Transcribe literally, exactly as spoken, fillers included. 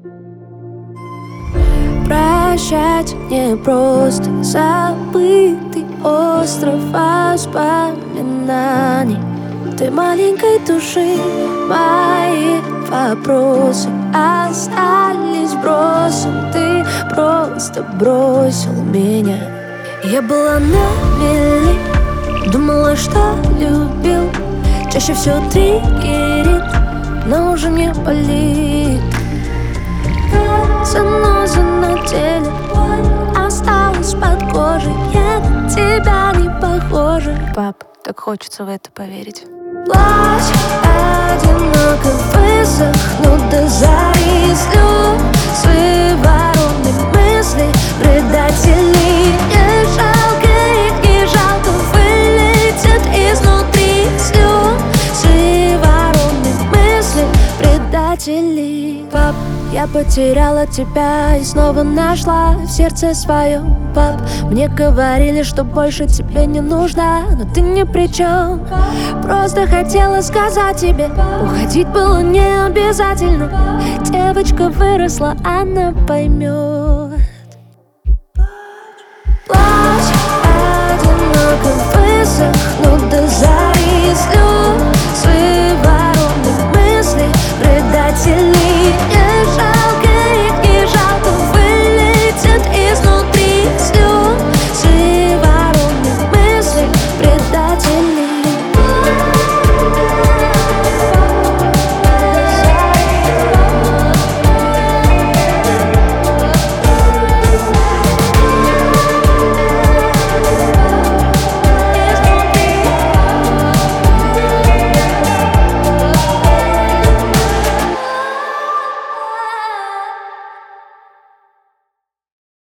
Прощать не просто, забытый остров воспоминаний. Ты маленькой души, мои вопросы остались брошен. Ты просто бросил меня. Я была на мели, думала, что любил. Чаще все триггерит, но уже не болит. Заноза на теле осталась под кожей. Я на тебя не похожа. Пап, так хочется в это поверить. Плачь, одиноко высохну до зари. Слезы, воронные мысли, предатели. Не жалко их, не жалко, вылетят изнутри. Слезы, воронные мысли, предатели. Пап, я потеряла тебя и снова нашла в сердце своем. Пап, мне говорили, что больше тебе не нужно, но ты ни при чем. Просто хотела сказать тебе, уходить было не обязательно. Девочка выросла, она поймет. Плачь, одиноко высохну до зари.